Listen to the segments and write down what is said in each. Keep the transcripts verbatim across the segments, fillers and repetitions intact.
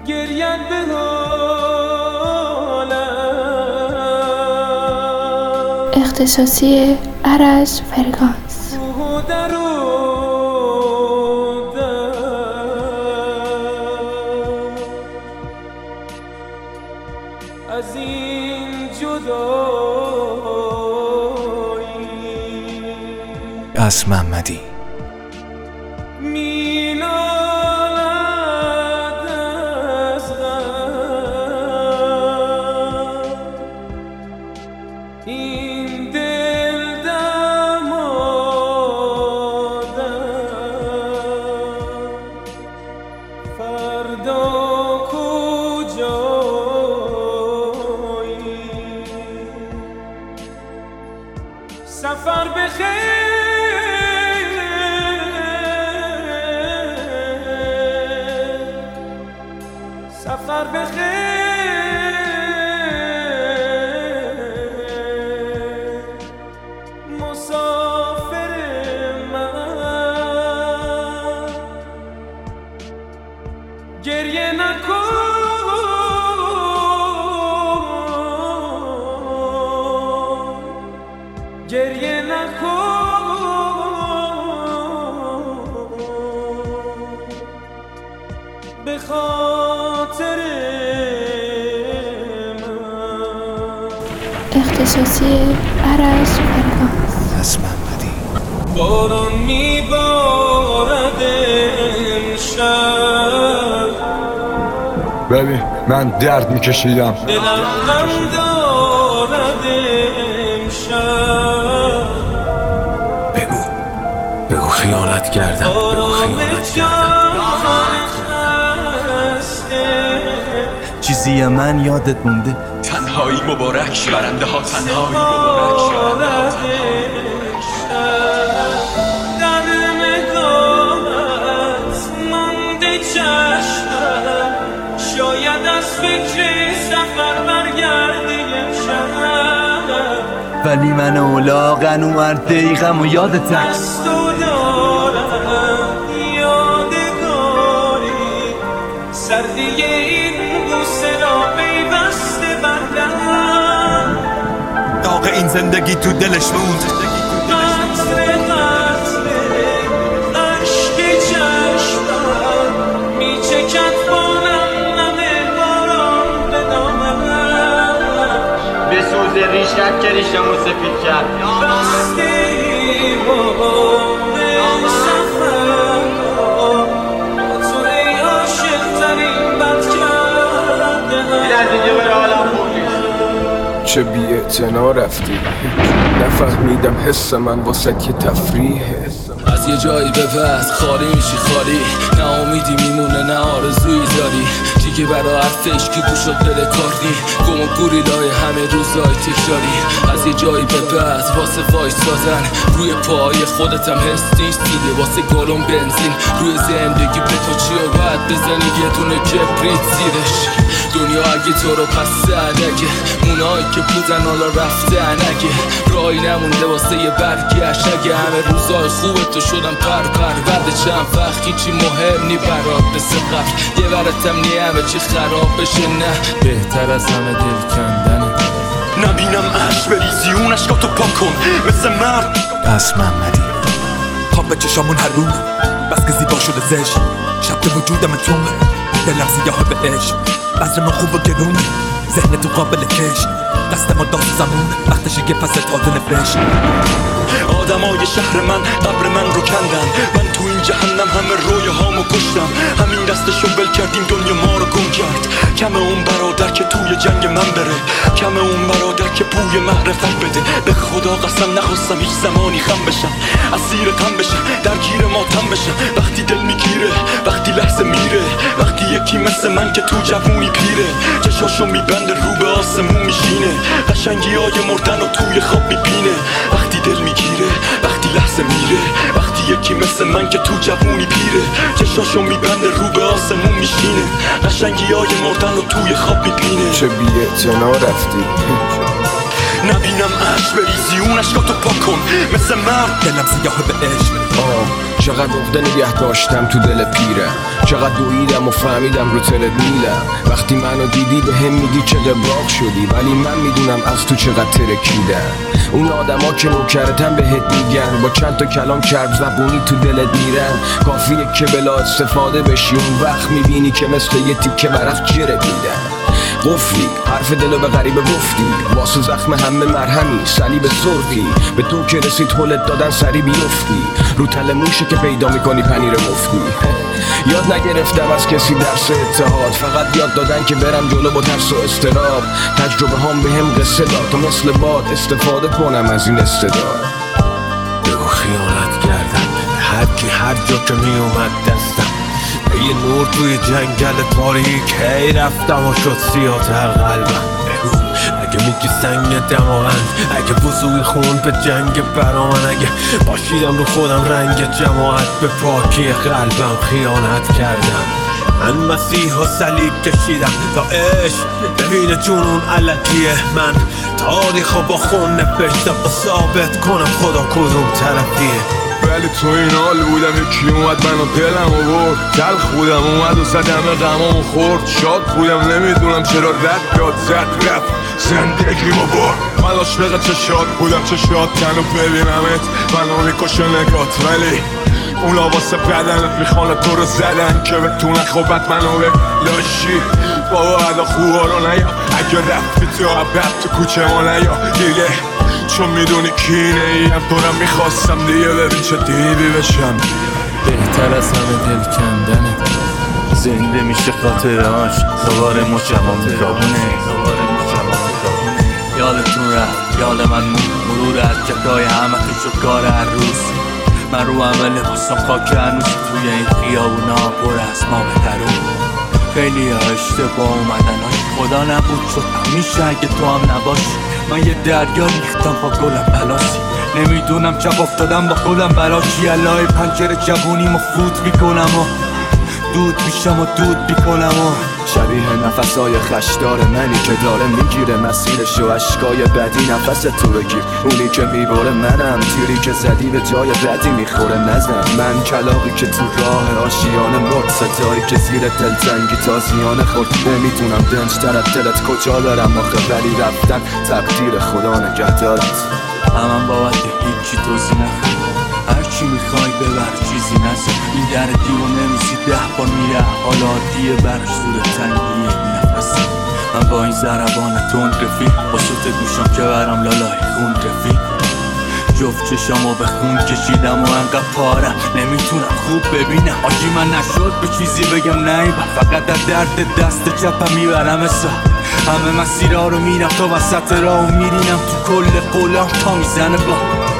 گریت به حالم اختصاصی عرض فرگانس. از این جدایی اس محمدی می نالد از غم این دل دمادم فردا سفر بخیر سفر بخیر مسافر من گریه نکن گریه نکن به خاطر من. اختصاصی عرض فرگانس. اس محمدی باران میبارد امشب ببین من درد میکشیدم دلم غم دارد امشب بگو بگو خیانت کردم بگو خیانت کردم چیزی من یادت مونده؟ تنهایی مبارک برنده ها تنهایی مبارک برنده ها در نگاهت مانده چشمم شاید از فکر سفر برگرده امشب ولی من اولاغن و هر دقیقم و یادت از تو دارم یادگاری سردی این بوسه را پیوسته بردم داغ این زندگی تو دلش موند قطره قطره عشق چشمم میچکد بانم نمه باران به دامم بسوز ریشت که ریشمو سفید کرد بسته ایمان سفر با تو ای عاشق ترین بد کرده از اینجا بره حالم خوبی چه بی اعتنا رفتی نفهمیدم حس من واسه که تفریحه از یه جایی به بعد خالی میشی خالی نه امیدی میمونه نه آرزویی داری دیگه برا حرفش که گوش و دل کاری گم و گوریلای همه روزای تکراری از یه جایی به بعد واسه وایس سازن روی پای خودتم حس نیست دیگه واسه گالون بنزین روی زندگی به تو چی و باید بزنی یه دونه کبریت زیرش دنیا اگه تو رو پس اگه مونایی که بودن حالا رفتن اگه راهی نمونده واسه یه برگشت اگه همه روزای خوب تو شدم پر پر بعد چند وقت هیچی مهم نی برات مثل قبل یه برتم نی همه چی خراب بشه نه بهتر از همه دل کندنه نبینم عشق بریزی اون عشقاتو پاک کن مثل مرد اس محمدی پاک به چشامون هر روز بس که زیبا شده زشت شب تو وجودم تونه دلم سیاه به عشق بذر من خوب و گرونه ذهن تو قابل کش دست ما داست زمون وقتش یه پس تازه نفرش آدمای شهر من قبر من رو کندن من تو این جهنم همه روی هامو کشتم همین دستشو ول کردیم دنیا ما رو گم کرد کم اون برادر که توی جنگ من بره کم اون برادر که بوی معرفت بده به خدا قسم نخواستم هیچ زمانی خم بشم اسیر غم بشم درگیر ماتم بشم وقتی دل میگیره وقتی لحظه میره وقتی یکی مثل من که تو جوونی پیره چشاشو میبنده رو به آسمون میشینه قشنگی های مردن و توی خواب میبینه وقتی دل میگیره وقتی لحظه میره وقتی یکی مثل من که تو جوونی پیره چشاشو میبنده رو به آسمون میشینه قشنگی های مردن و توی خواب میبینه چه بی اعتنا رفتی نبینم عشق بریزی اون عشقاتو پاک کن مثل مرد دلم سیاه به عشق چقدر عقده نگه داشتم تو دل پیرم، چقدر دویدم و فهمیدم رو ترد میلم. وقتی منو دیدی به هم میگی چه قبراق شدی، ولی من میدونم از تو چقدر ترکیدم. اون آدما که نوکرتن بهت میگن، با چند تا کلام کرب زبونی تو دلت میرن. کافیه که بلا استفاده بشی، اون وقت میبینی که مثل یه تیکه برف جرت میدن. قفلی حرف دلو به غریبه گفتی، واسه زخم همه مرهمی صلیب سرخی. به تو که رسید حلت دادن سری بیفتی، رو تل موشه که پیدا میکنی پنیر مفتی. یاد نگرفتم از کسی درس اتحاد، فقط یاد دادن که برم جلو با ترس و استراب. تجربه هم به هم قصه داد، تو مثل باد استفاده کنم از این استعداد. بگو خیانت کردم به هر کی هر جا که میومد دستم، یه نور توی جنگل تاریک هی رفتم و شد سیاتر قلبم. بگو اگه میگی سنگ دماغند، اگه وضوی خون به جنگ برامن، اگه باشیدم رو خودم رنگ جماعت به پاکی قلبم خیانت کردم. من مسیح و صلیب کشیدم تا عشق ببین جنون علکیه. من تاریخ با خون نوشتم و ثابت کنم خدا کدوم طرفیه. ولی تو این حال بودم یکی اومد منو دلم آورد، تلخ بودم اومد و زدم غمامو خورد. شاد بودم نمیدونم چرا رد داد زد رفت زندگیمو برد. من عاشق چه شاد بودم چه شاد تنو ببینمت، منو میکشه نگات، ولی اونا واسه بدنت میخوان تو رو زدن که بتونن خوبت منو به لاشی. بابا ادا خوبا رو نیا، اگه رفتی تو عبد تو کوچه ما نیا دیگه، چون میدونی کی نیم. دورم میخواستم دیگه ببین چه دیوی بشم. بهتر از همه دل کندنه، زنده میشه خاطرهاش دوباره مجمع میکابونه. یادتون رفت یاد من مرور حرکتای همه تو شد کار هر روز. من رو عمل لباسم خاک هنوز توی این خیابونا پر از ما بهترون. خیلی ها اشتباه اومدن هاش خدا نبود شد میشه اگه تو هم نباشی. من یه دریا ریختم با گلم بلاسی، نمیدونم چپ افتادم با خودم براشی. الهی پنجره جوونیمو فوت میکنم و دود میشم و دود میکنم و شبیه نفسای خشدار منی که داره میگیره مسیرش و عشقای بدی نفس تو بگیر. اونی که میباره منم، تیری که زدی به جای بدی میخوره نزن. من کلاقی که تو راه آشیانه مرد، ستاری که زیر دلتنگی تازیانه خورد. نمیتونم دنجتر از دلت کجا برم آخه، ولی رفتن تقدیر خدا نگهدارت. همم بابت هیچی توضیح نخواه، هرچی میخوای ببر چیزی نزن. این در دیوانه روزی ده بار میره، حالا عادیه براش زور تنگیه این نفسی. من با این ضربان تند رفیق، با صوت گوشم که برم لالای خون رفیق. جفت چشامو به خون کشیدم و انقدر پارم نمیتونم خوب ببینم. آجی من نشد به چیزی بگم نیبم، فقط در درد دست چپم میبرم حساب. همه مسیرها رو میرم تا وسط راه و میرینم تو کل قولم تا میزنه با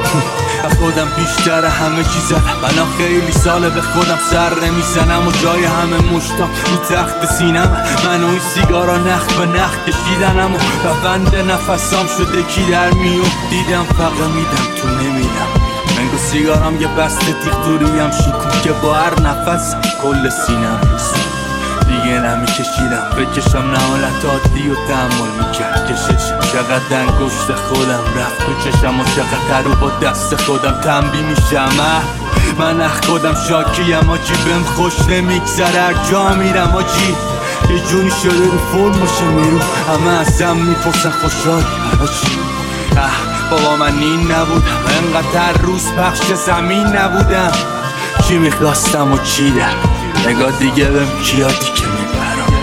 از خودم بیشتر همه چی زدم. من خیلی ساله به خودم سر نمیزنم و جای همه مشتم رو تخت سینم. من و این سیگارا نخ به نخ کشیدنم و بند نفسام شده کی در میون. دیدم فقط میدم تو نمیدم، منگو سیگارم یه بسته تیغ دوریم شیکون که با هر نفس کل سینم روست. دیگه نمیکشیدم بکشم نهالت عادی و تحمل میکرد کششم. چقدر انگشت خودم رفت تو چشم و چقدر رو با دست خودم تنبی میشم. من اخ خودم شاکیم آجی، بهم خوش نمیگذره هر جا میرم آجی. یه جونی شده رو فرمشه میرو، همه ازم میپرسن خوشحالی آجی. اه بابا من این نبودم، انقدر روز پخش زمین نبودم. چی میخواستم و چیدم، نگاه دیگه بهم کیادی که میبرم.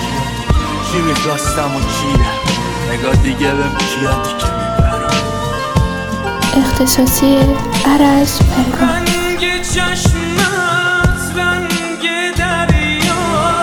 چی میخواستم و چیدم، نگاه دیگه بهم کیادی که میبرم. اختصاصی عرض فرگانس. رنگ چشمت رنگ دریا،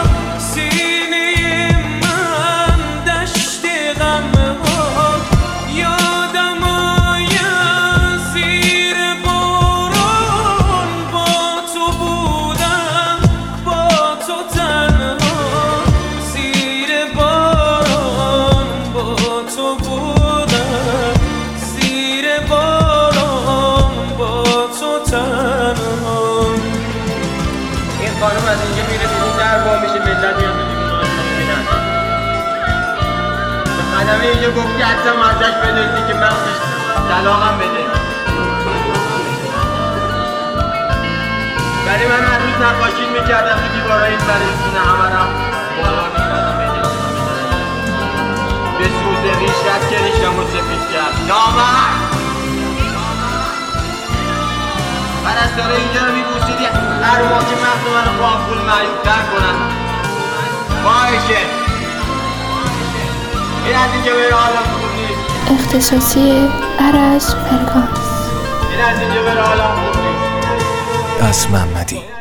سینه من دشت غم ها. یادم آید زیر باران با تو بودم، با تو تنها. زیر باران با تو بودم، زیر باران با تو تنها. این خانم از اینجا میره بیرون در با میشه ملت میاد ببینن. به خدمه اینجا گفت که حتی ازش بدوزی که من طلاقم بده. ولی من هر روز نقاشی میکردم تو دیوارای این برای خونه همه رم بالا میکردم به سوز ریشت که ریشتم رو سفید کرد نامرد پرستاره اینجا رو میبوسیدی هر موقع که مغز منو با پول معیوب‌تر کنن باشه این از اینجا بره حالم خوب نیست اختصاصی ارج فرگانس این از اینجا بره حالم خوب نیست پس محمدی